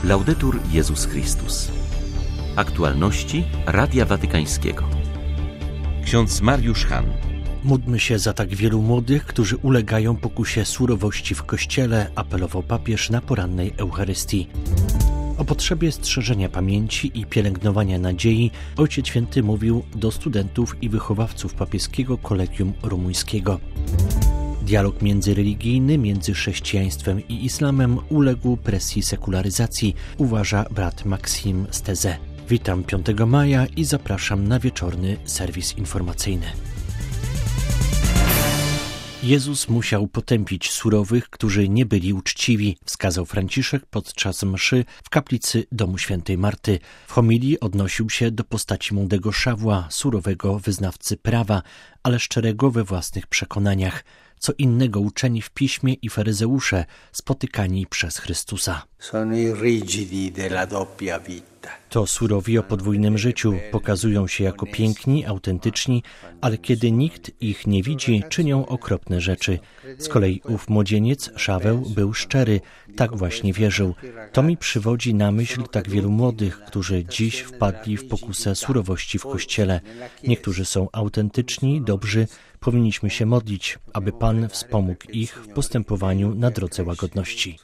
Laudetur Jezus Chrystus. Aktualności Radia Watykańskiego. Ksiądz Mariusz Hahn. Módlmy się za tak wielu młodych, którzy ulegają pokusie surowości w Kościele, apelował papież na porannej Eucharystii. O potrzebie strzeżenia pamięci i pielęgnowania nadziei Ojciec Święty mówił do studentów i wychowawców papieskiego Kolegium Rumuńskiego. Dialog międzyreligijny między chrześcijaństwem i islamem uległ presji sekularyzacji, uważa brat Maxime z Taizé. Witam 5 maja i zapraszam na wieczorny serwis informacyjny. Jezus musiał potępić surowych, którzy nie byli uczciwi, wskazał Franciszek podczas mszy w kaplicy domu świętej Marty. W homilii odnosił się do postaci młodego Szawła, surowego wyznawcy prawa, ale szczerego we własnych przekonaniach. Co innego uczeni w piśmie i faryzeusze, spotykani przez Chrystusa. To surowi o podwójnym życiu, pokazują się jako piękni, autentyczni, ale kiedy nikt ich nie widzi, czynią okropne rzeczy. Z kolei ów młodzieniec, Szaweł, był szczery, tak właśnie wierzył. To mi przywodzi na myśl tak wielu młodych, którzy dziś wpadli w pokusę surowości w Kościele. Niektórzy są autentyczni, dobrzy. Powinniśmy się modlić, aby Pan wspomógł ich w postępowaniu na drodze łagodności.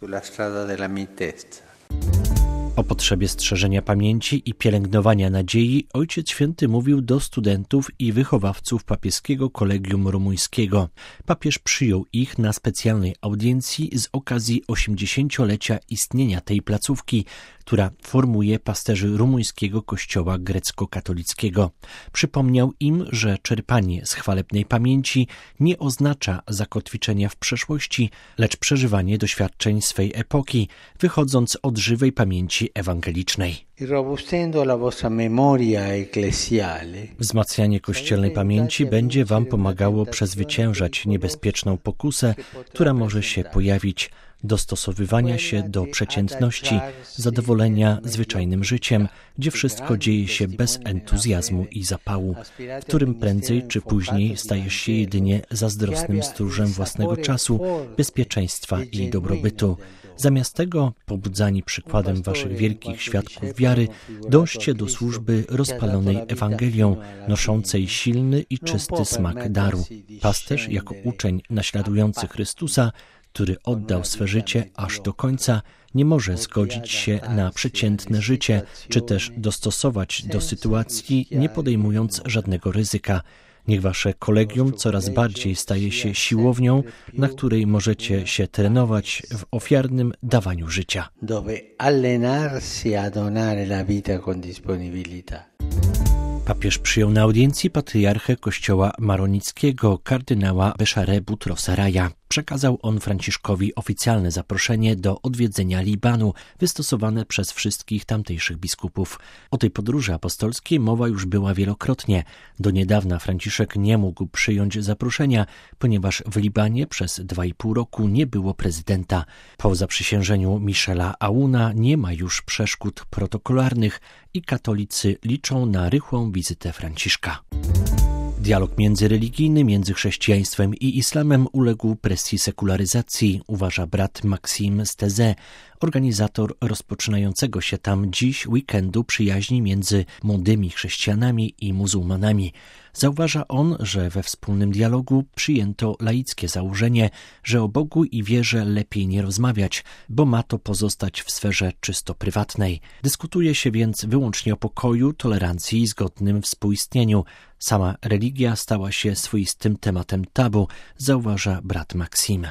O potrzebie strzeżenia pamięci i pielęgnowania nadziei Ojciec Święty mówił do studentów i wychowawców papieskiego Kolegium Rumuńskiego. Papież przyjął ich na specjalnej audiencji z okazji 80-lecia istnienia tej placówki, która formuje pasterzy rumuńskiego kościoła grecko-katolickiego. Przypomniał im, że czerpanie z chwalebnej pamięci nie oznacza zakotwiczenia w przeszłości, lecz przeżywanie doświadczeń swej epoki, wychodząc od żywej pamięci ewangelicznej. Wzmacnianie kościelnej pamięci będzie Wam pomagało przezwyciężać niebezpieczną pokusę, która może się pojawić, dostosowywania się do przeciętności, zadowolenia zwyczajnym życiem, gdzie wszystko dzieje się bez entuzjazmu i zapału, w którym prędzej czy później stajesz się jedynie zazdrosnym stróżem własnego czasu, bezpieczeństwa i dobrobytu. Zamiast tego, pobudzani przykładem waszych wielkich świadków wiary, dążcie do służby rozpalonej Ewangelią, noszącej silny i czysty smak daru. Pasterz, jako uczeń naśladujący Chrystusa, który oddał swe życie aż do końca, nie może zgodzić się na przeciętne życie, czy też dostosować do sytuacji, nie podejmując żadnego ryzyka. Niech wasze kolegium coraz bardziej staje się siłownią, na której możecie się trenować w ofiarnym dawaniu życia. Papież przyjął na audiencji patriarchę kościoła maronickiego, kardynała Beszarę Butrosaraja. Przekazał on Franciszkowi oficjalne zaproszenie do odwiedzenia Libanu, wystosowane przez wszystkich tamtejszych biskupów. O tej podróży apostolskiej mowa już była wielokrotnie. Do niedawna Franciszek nie mógł przyjąć zaproszenia, ponieważ w Libanie przez 2,5 roku nie było prezydenta. Po zaprzysiężeniu Michela Aouna nie ma już przeszkód protokolarnych i katolicy liczą na rychłą wizytę Franciszka. Dialog międzyreligijny między chrześcijaństwem i islamem uległ presji sekularyzacji, uważa brat Maxime z Taizé, organizator rozpoczynającego się tam dziś weekendu przyjaźni między młodymi chrześcijanami i muzułmanami. Zauważa on, że we wspólnym dialogu przyjęto laickie założenie, że o Bogu i wierze lepiej nie rozmawiać, bo ma to pozostać w sferze czysto prywatnej. Dyskutuje się więc wyłącznie o pokoju, tolerancji i zgodnym współistnieniu. Sama religia stała się swoistym tematem tabu, zauważa brat Maxime.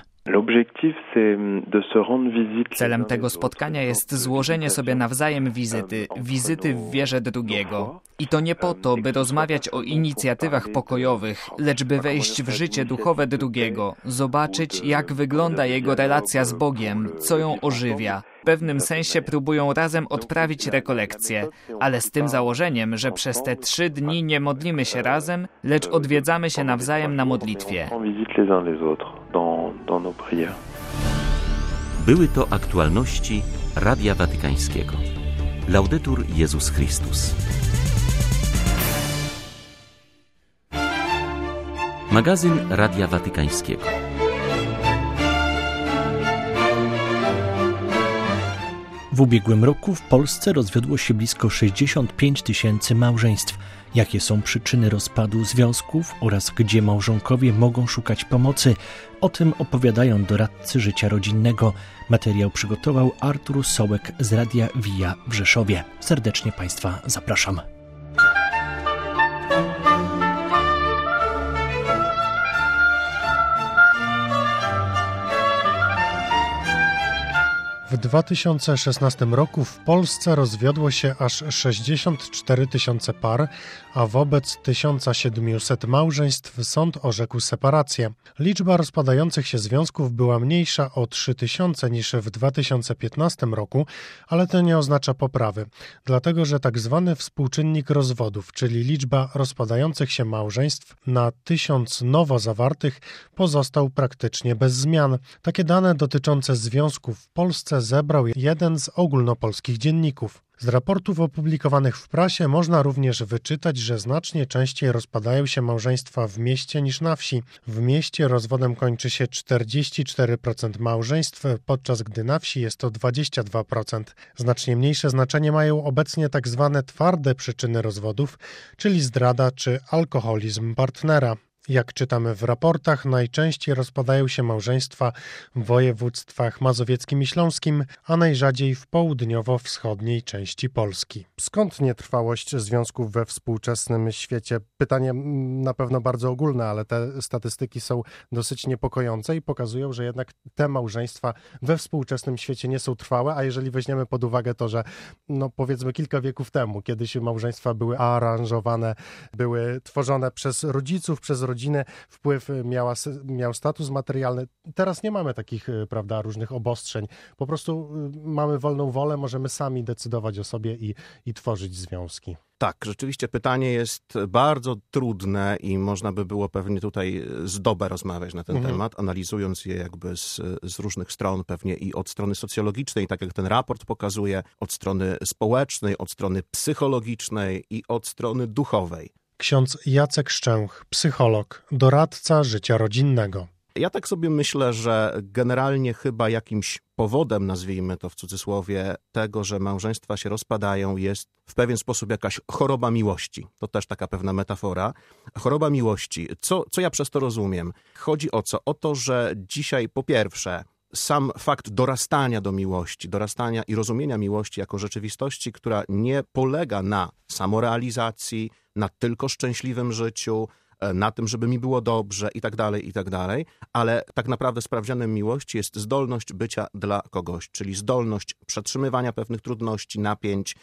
Celem tego spotkania jest złożenie sobie nawzajem wizyty w wierze drugiego. I to nie po to, by rozmawiać o inicjatywach pokojowych, lecz by wejść w życie duchowe drugiego, zobaczyć, jak wygląda jego relacja z Bogiem, co ją ożywia. W pewnym sensie próbują razem odprawić rekolekcję, ale z tym założeniem, że przez te 3 dni nie modlimy się razem, lecz odwiedzamy się nawzajem na modlitwie. Były to aktualności Radia Watykańskiego. Laudetur Jezus Chrystus. Magazyn Radia Watykańskiego. W ubiegłym roku w Polsce rozwiodło się blisko 65 000 małżeństw. Jakie są przyczyny rozpadu związków oraz gdzie małżonkowie mogą szukać pomocy? O tym opowiadają doradcy życia rodzinnego. Materiał przygotował Artur Sołek z Radia Via w Rzeszowie. Serdecznie Państwa zapraszam. W 2016 roku w Polsce rozwiodło się aż 64 000 par, a wobec 1700 małżeństw sąd orzekł separację. Liczba rozpadających się związków była mniejsza o 3000 niż w 2015 roku, ale to nie oznacza poprawy, dlatego że tak zwany współczynnik rozwodów, czyli liczba rozpadających się małżeństw na 1000 nowo zawartych, pozostał praktycznie bez zmian. Takie dane dotyczące związków w Polsce zebrał jeden z ogólnopolskich dzienników. Z raportów opublikowanych w prasie można również wyczytać, że znacznie częściej rozpadają się małżeństwa w mieście niż na wsi. W mieście rozwodem kończy się 44% małżeństw, podczas gdy na wsi jest to 22%. Znacznie mniejsze znaczenie mają obecnie tak zwane twarde przyczyny rozwodów, czyli zdrada czy alkoholizm partnera. Jak czytamy w raportach, najczęściej rozpadają się małżeństwa w województwach mazowieckim i śląskim, a najrzadziej w południowo-wschodniej części Polski. Skąd nietrwałość związków we współczesnym świecie? Pytanie na pewno bardzo ogólne, ale te statystyki są dosyć niepokojące i pokazują, że jednak te małżeństwa we współczesnym świecie nie są trwałe, a jeżeli weźmiemy pod uwagę to, że powiedzmy kilka wieków temu, kiedyś małżeństwa były aranżowane, były tworzone przez rodziców, przez rodzinę, wpływ miał status materialny. Teraz nie mamy takich, różnych obostrzeń. Po prostu mamy wolną wolę, możemy sami decydować o sobie i tworzyć związki. Tak, rzeczywiście pytanie jest bardzo trudne i można by było pewnie tutaj z dobę rozmawiać na ten temat, analizując je jakby z różnych stron, pewnie i od strony socjologicznej, tak jak ten raport pokazuje, od strony społecznej, od strony psychologicznej i od strony duchowej. Ksiądz Jacek Szczęch, psycholog, doradca życia rodzinnego. Ja tak sobie myślę, że generalnie chyba jakimś powodem, nazwijmy to w cudzysłowie, tego, że małżeństwa się rozpadają, jest w pewien sposób jakaś choroba miłości. To też taka pewna metafora. Choroba miłości. Co ja przez to rozumiem? Chodzi o co? O to, że dzisiaj po pierwsze sam fakt dorastania do miłości, dorastania i rozumienia miłości jako rzeczywistości, która nie polega na samorealizacji, na tylko szczęśliwym życiu, na tym, żeby mi było dobrze i tak dalej, ale tak naprawdę sprawdzianem miłości jest zdolność bycia dla kogoś, czyli zdolność przetrzymywania pewnych trudności, napięć,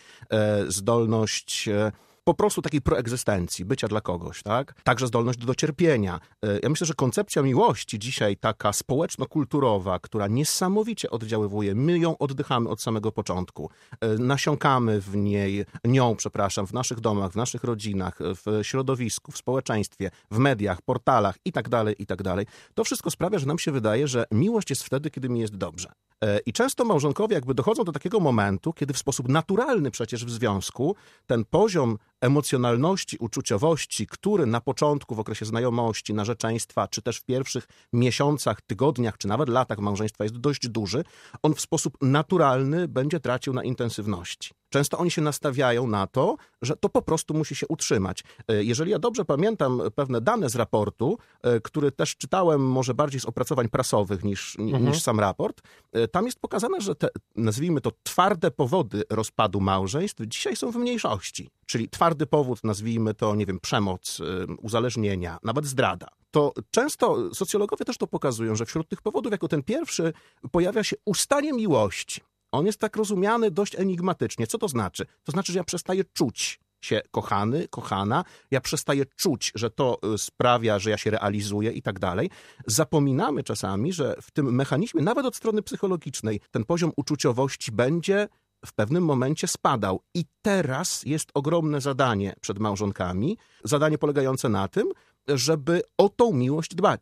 zdolność po prostu takiej proegzystencji, bycia dla kogoś, tak? Także zdolność do cierpienia. Ja myślę, że koncepcja miłości dzisiaj taka społeczno-kulturowa, która niesamowicie oddziaływuje, my ją oddychamy od samego początku. Nasiąkamy nią, w naszych domach, w naszych rodzinach, w środowisku, w społeczeństwie, w mediach, portalach i tak dalej. To wszystko sprawia, że nam się wydaje, że miłość jest wtedy, kiedy mi jest dobrze. I często małżonkowie jakby dochodzą do takiego momentu, kiedy w sposób naturalny przecież w związku ten poziom emocjonalności, uczuciowości, który na początku w okresie znajomości, narzeczeństwa, czy też w pierwszych miesiącach, tygodniach, czy nawet latach małżeństwa jest dość duży, on w sposób naturalny będzie tracił na intensywności. Często oni się nastawiają na to, że to po prostu musi się utrzymać. Jeżeli ja dobrze pamiętam pewne dane z raportu, który też czytałem może bardziej z opracowań prasowych niż sam raport, tam jest pokazane, że te, nazwijmy to, twarde powody rozpadu małżeństw dzisiaj są w mniejszości. Czyli twardy powód, nazwijmy to, przemoc, uzależnienia, nawet zdrada. To często socjologowie też to pokazują, że wśród tych powodów jako ten pierwszy pojawia się ustanie miłości. On jest tak rozumiany dość enigmatycznie. Co to znaczy? To znaczy, że ja przestaję czuć się kochany, kochana, ja przestaję czuć, że to sprawia, że ja się realizuję i tak dalej. Zapominamy czasami, że w tym mechanizmie, nawet od strony psychologicznej, ten poziom uczuciowości będzie w pewnym momencie spadał. I teraz jest ogromne zadanie przed małżonkami, zadanie polegające na tym, żeby o tą miłość dbać.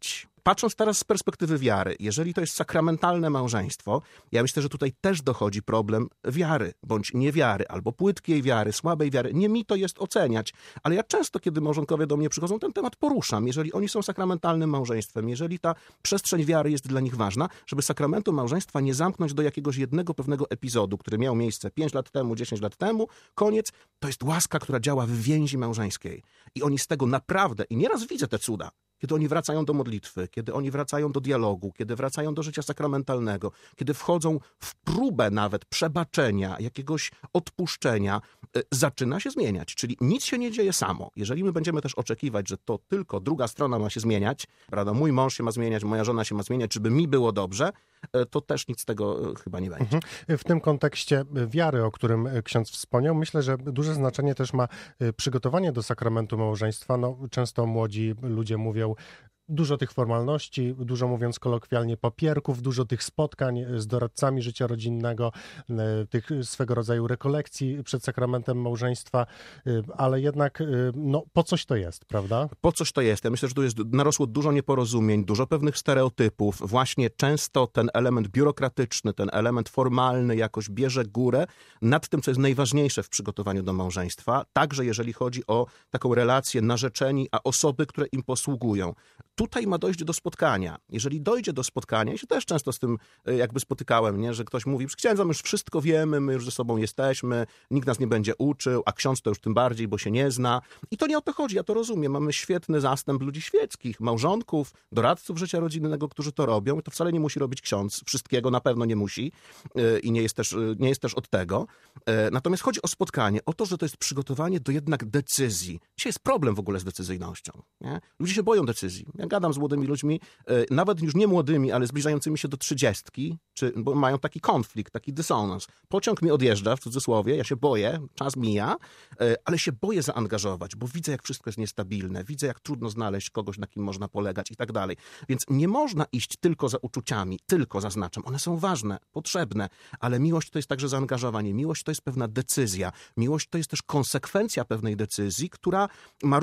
Patrząc teraz z perspektywy wiary, jeżeli to jest sakramentalne małżeństwo, ja myślę, że tutaj też dochodzi problem wiary, bądź niewiary, albo płytkiej wiary, słabej wiary. Nie mi to jest oceniać, ale ja często, kiedy małżonkowie do mnie przychodzą, ten temat poruszam. Jeżeli oni są sakramentalnym małżeństwem, jeżeli ta przestrzeń wiary jest dla nich ważna, żeby sakramentu małżeństwa nie zamknąć do jakiegoś jednego pewnego epizodu, który miał miejsce 5 lat temu, 10 lat temu, koniec, to jest łaska, która działa w więzi małżeńskiej. I oni z tego naprawdę, i nieraz widzę te cuda, kiedy oni wracają do modlitwy, kiedy oni wracają do dialogu, kiedy wracają do życia sakramentalnego, kiedy wchodzą w próbę nawet przebaczenia, jakiegoś odpuszczenia, zaczyna się zmieniać. Czyli nic się nie dzieje samo. Jeżeli my będziemy też oczekiwać, że to tylko druga strona ma się zmieniać, prawda, mój mąż się ma zmieniać, moja żona się ma zmieniać, żeby mi było dobrze, to też nic z tego chyba nie będzie. W tym kontekście wiary, o którym ksiądz wspomniał, myślę, że duże znaczenie też ma przygotowanie do sakramentu małżeństwa. No, często młodzi ludzie mówią, dużo tych formalności, dużo mówiąc kolokwialnie papierków, dużo tych spotkań z doradcami życia rodzinnego, tych swego rodzaju rekolekcji przed sakramentem małżeństwa, ale jednak no, po coś to jest, prawda? Po coś to jest. Ja myślę, że tu jest narosło dużo nieporozumień, dużo pewnych stereotypów. Właśnie często ten element biurokratyczny, ten element formalny jakoś bierze górę nad tym, co jest najważniejsze w przygotowaniu do małżeństwa, także jeżeli chodzi o taką relację narzeczeni, a osoby, które im posługują. Tutaj ma dojść do spotkania. Jeżeli dojdzie do spotkania, ja się też często z tym jakby spotykałem, nie? Że ktoś mówi, z księdzem już wszystko wiemy, my już ze sobą jesteśmy, nikt nas nie będzie uczył, a ksiądz to już tym bardziej, bo się nie zna. I to nie o to chodzi, ja to rozumiem. Mamy świetny zastęp ludzi świeckich, małżonków, doradców życia rodzinnego, którzy to robią. I to wcale nie musi robić ksiądz. Wszystkiego na pewno nie musi i nie jest też od tego. Natomiast chodzi o spotkanie, o to, że to jest przygotowanie do jednak decyzji. Dzisiaj jest problem w ogóle z decyzyjnością. Nie? Ludzie się boją decyzji. Ja gadam z młodymi ludźmi, nawet już nie młodymi, ale zbliżającymi się do 30, bo mają taki konflikt, taki dysonans. Pociąg mi odjeżdża, w cudzysłowie, ja się boję, czas mija, ale się boję zaangażować, bo widzę, jak wszystko jest niestabilne, widzę, jak trudno znaleźć kogoś, na kim można polegać i tak dalej. Więc nie można iść tylko za uczuciami, tylko zaznaczam. One są ważne, potrzebne, ale miłość to jest także zaangażowanie. Miłość to jest pewna decyzja. Miłość to jest też konsekwencja pewnej decyzji, która ma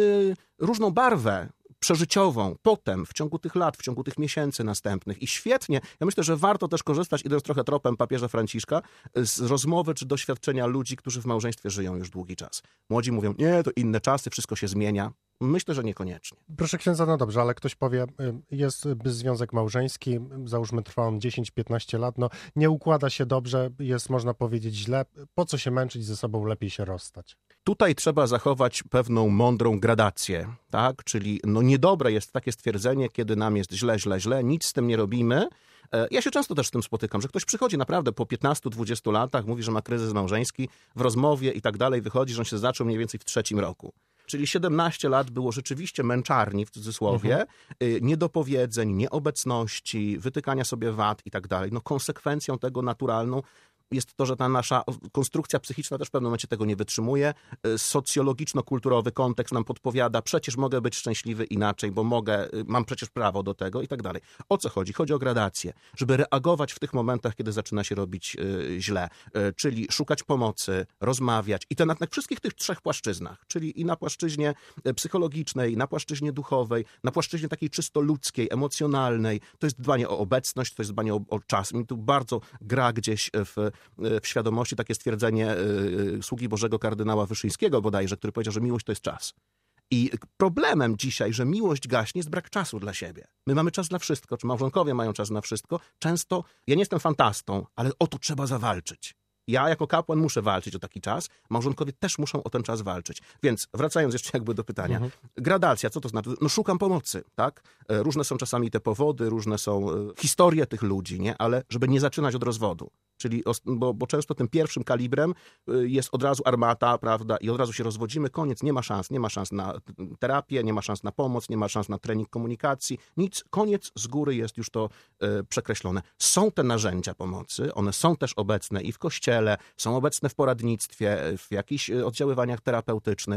różną barwę przeżyciową, potem, w ciągu tych lat, w ciągu tych miesięcy następnych. I świetnie, ja myślę, że warto też korzystać, idąc trochę tropem papieża Franciszka, z rozmowy czy doświadczenia ludzi, którzy w małżeństwie żyją już długi czas. Młodzi mówią, nie, to inne czasy, wszystko się zmienia. Myślę, że niekoniecznie. Proszę księdza, no dobrze, ale ktoś powie, jest związek małżeński, załóżmy trwa on 10-15 lat, no nie układa się dobrze, jest można powiedzieć źle, po co się męczyć ze sobą, lepiej się rozstać. Tutaj trzeba zachować pewną mądrą gradację, tak? Czyli no niedobre jest takie stwierdzenie, kiedy nam jest źle, nic z tym nie robimy. Ja się często też z tym spotykam, że ktoś przychodzi naprawdę po 15-20 latach, mówi, że ma kryzys małżeński, w rozmowie i tak dalej wychodzi, że on się zaczął mniej więcej w 3. roku. Czyli 17 lat było rzeczywiście męczarni, w cudzysłowie, niedopowiedzeń, nieobecności, wytykania sobie wad i tak dalej. No konsekwencją tego naturalną jest to, że ta nasza konstrukcja psychiczna też w pewnym momencie tego nie wytrzymuje. Socjologiczno-kulturowy kontekst nam podpowiada, przecież mogę być szczęśliwy inaczej, bo mam przecież prawo do tego i tak dalej. O co chodzi? Chodzi o gradację, żeby reagować w tych momentach, kiedy zaczyna się robić źle, czyli szukać pomocy, rozmawiać i to na wszystkich tych 3 płaszczyznach, czyli i na płaszczyźnie psychologicznej, na płaszczyźnie duchowej, na płaszczyźnie takiej czysto ludzkiej, emocjonalnej. To jest dbanie o obecność, to jest dbanie o czas. Mi tu bardzo gra gdzieś w świadomości takie stwierdzenie sługi Bożego kardynała Wyszyńskiego bodajże, który powiedział, że miłość to jest czas. I problemem dzisiaj, że miłość gaśnie, jest brak czasu dla siebie. My mamy czas na wszystko, czy małżonkowie mają czas na wszystko. Często, ja nie jestem fantastą, ale o to trzeba zawalczyć. Ja jako kapłan muszę walczyć o taki czas, małżonkowie też muszą o ten czas walczyć. Więc wracając jeszcze jakby do pytania. Gradacja, co to znaczy? No szukam pomocy, tak? Różne są czasami te powody, różne są historie tych ludzi, nie? Ale żeby nie zaczynać od rozwodu. Czyli, bo często tym pierwszym kalibrem jest od razu armata, prawda? I od razu się rozwodzimy, koniec, nie ma szans na terapię, nie ma szans na pomoc, nie ma szans na trening komunikacji, nic, koniec, z góry jest już to przekreślone. Są te narzędzia pomocy, one są też obecne i w kościele, są obecne w poradnictwie, w jakichś oddziaływaniach terapeutycznych.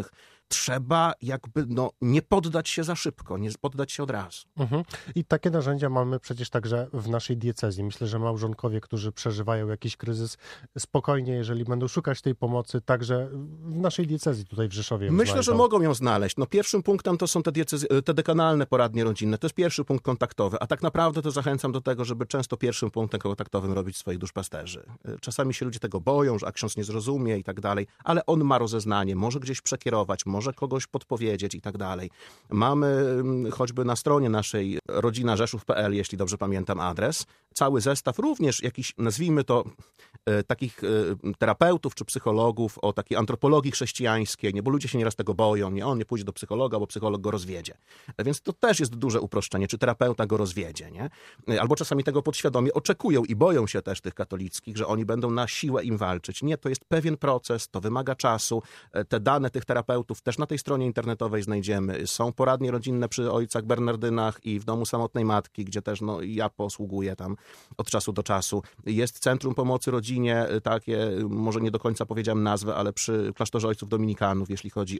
trzeba jakby nie poddać się za szybko, nie poddać się od razu. I takie narzędzia mamy przecież także w naszej diecezji. Myślę, że małżonkowie, którzy przeżywają jakiś kryzys, spokojnie, jeżeli będą szukać tej pomocy, także w naszej diecezji tutaj w Rzeszowie. Myślę, że mogą ją znaleźć. Pierwszym punktem to są te dekanalne poradnie rodzinne. To jest pierwszy punkt kontaktowy, a tak naprawdę to zachęcam do tego, żeby często pierwszym punktem kontaktowym robić swoich duszpasterzy. Czasami się ludzie tego boją, że ksiądz nie zrozumie i tak dalej, ale on ma rozeznanie, może gdzieś przekierować, może kogoś podpowiedzieć i tak dalej. Mamy choćby na stronie naszej rodzinarzeszów.pl, jeśli dobrze pamiętam adres, cały zestaw również jakichś, nazwijmy to, takich terapeutów czy psychologów o takiej antropologii chrześcijańskiej, nie, bo ludzie się nieraz tego boją, on nie pójdzie do psychologa, bo psycholog go rozwiedzie. Więc to też jest duże uproszczenie, czy terapeuta go rozwiedzie, nie? Albo czasami tego podświadomie oczekują i boją się też tych katolickich, że oni będą na siłę im walczyć. Nie, to jest pewien proces, to wymaga czasu. Te dane tych terapeutów też na tej stronie internetowej znajdziemy. Są poradnie rodzinne przy ojcach Bernardynach i w Domu Samotnej Matki, gdzie też ja posługuję tam od czasu do czasu. Jest Centrum Pomocy Rodzinie, takie, może nie do końca powiedziałem nazwę, ale przy klasztorze ojców dominikanów, jeśli chodzi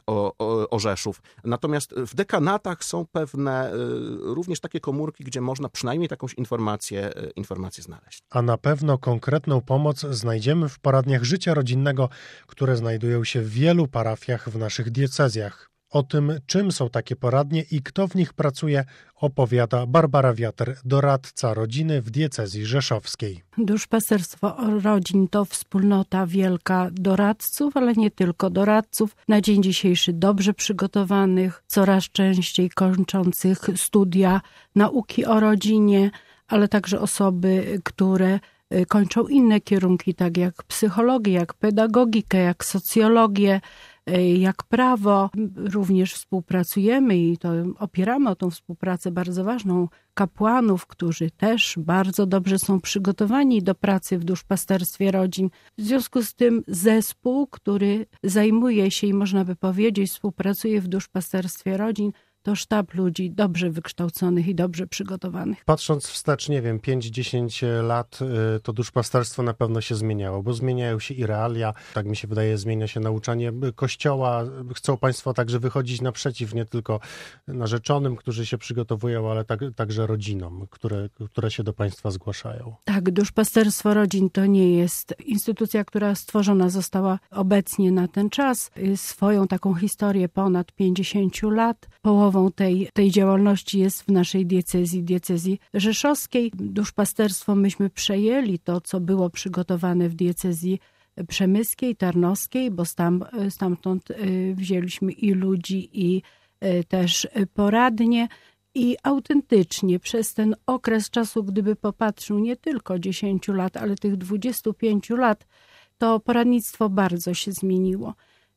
o Rzeszów. Natomiast w dekanatach są pewne również takie komórki, gdzie można przynajmniej takąś informację znaleźć. A na pewno konkretną pomoc znajdziemy w poradniach życia rodzinnego, które znajdują się w wielu parafiach w naszych diecezjach. O tym, czym są takie poradnie i kto w nich pracuje, opowiada Barbara Wiater, doradca rodziny w diecezji rzeszowskiej. Duszpasterstwo rodzin to wspólnota wielka doradców, ale nie tylko doradców. Na dzień dzisiejszy dobrze przygotowanych, coraz częściej kończących studia nauki o rodzinie, ale także osoby, które kończą inne kierunki, tak jak psychologię, jak pedagogikę, jak socjologię, jak prawo. Również współpracujemy i to opieramy o tą współpracę bardzo ważną kapłanów, którzy też bardzo dobrze są przygotowani do pracy w duszpasterstwie rodzin. W związku z tym zespół, który zajmuje się i można by powiedzieć współpracuje w duszpasterstwie rodzin, to sztab ludzi dobrze wykształconych i dobrze przygotowanych. Patrząc wstecz, 5-10 lat, to duszpasterstwo na pewno się zmieniało, bo zmieniają się i realia, tak mi się wydaje, zmienia się nauczanie Kościoła. Chcą Państwo także wychodzić naprzeciw nie tylko narzeczonym, którzy się przygotowują, ale także rodzinom, które się do Państwa zgłaszają. Tak, duszpasterstwo rodzin to nie jest instytucja, która stworzona została obecnie na ten czas. Swoją taką historię ponad 50 lat. Połową tej działalności jest w naszej diecezji rzeszowskiej. Duszpasterstwo myśmy przejęli to, co było przygotowane w diecezji przemyskiej, tarnowskiej, bo stamtąd wzięliśmy i ludzi, i też poradnie. I autentycznie przez ten okres czasu, gdyby popatrzył nie tylko 10 lat, ale tych 25 lat, to poradnictwo bardzo się zmieniło.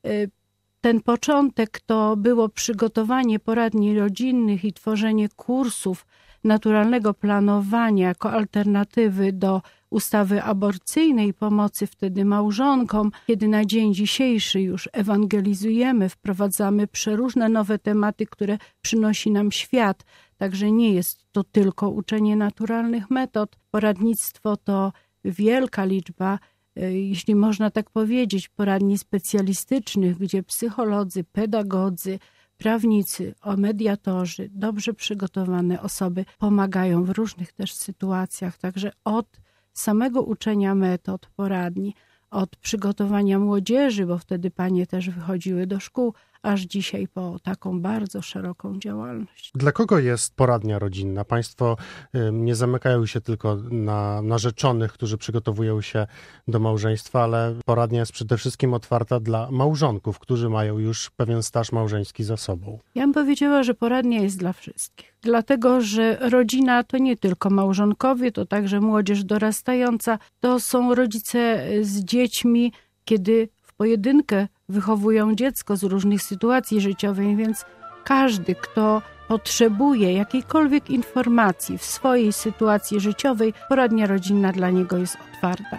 Ten początek to było przygotowanie poradni rodzinnych i tworzenie kursów naturalnego planowania jako alternatywy do ustawy aborcyjnej, pomocy wtedy małżonkom, kiedy na dzień dzisiejszy już ewangelizujemy, wprowadzamy przeróżne nowe tematy, które przynosi nam świat. Także nie jest to tylko uczenie naturalnych metod. Poradnictwo to wielka liczba, jeśli można tak powiedzieć, poradni specjalistycznych, gdzie psycholodzy, pedagodzy, prawnicy, mediatorzy, dobrze przygotowane osoby pomagają w różnych też sytuacjach. Także od samego uczenia metod poradni, od przygotowania młodzieży, bo wtedy panie też wychodziły do szkół, aż dzisiaj po taką bardzo szeroką działalność. Dla kogo jest poradnia rodzinna? Państwo nie zamykają się tylko na narzeczonych, którzy przygotowują się do małżeństwa, ale poradnia jest przede wszystkim otwarta dla małżonków, którzy mają już pewien staż małżeński za sobą. Ja bym powiedziała, że poradnia jest dla wszystkich. Dlatego, że rodzina to nie tylko małżonkowie, to także młodzież dorastająca. To są rodzice z dziećmi, kiedy w pojedynkę wychowują dziecko z różnych sytuacji życiowych, więc każdy, kto potrzebuje jakiejkolwiek informacji w swojej sytuacji życiowej, poradnia rodzinna dla niego jest otwarta.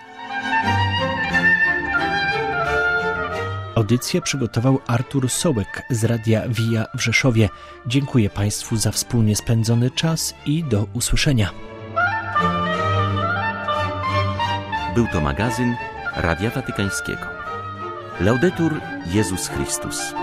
Audycję przygotował Artur Sołek z Radia Via w Rzeszowie. Dziękuję Państwu za wspólnie spędzony czas i do usłyszenia. Był to magazyn Radia Watykańskiego. Laudetur Jezus Chrystus.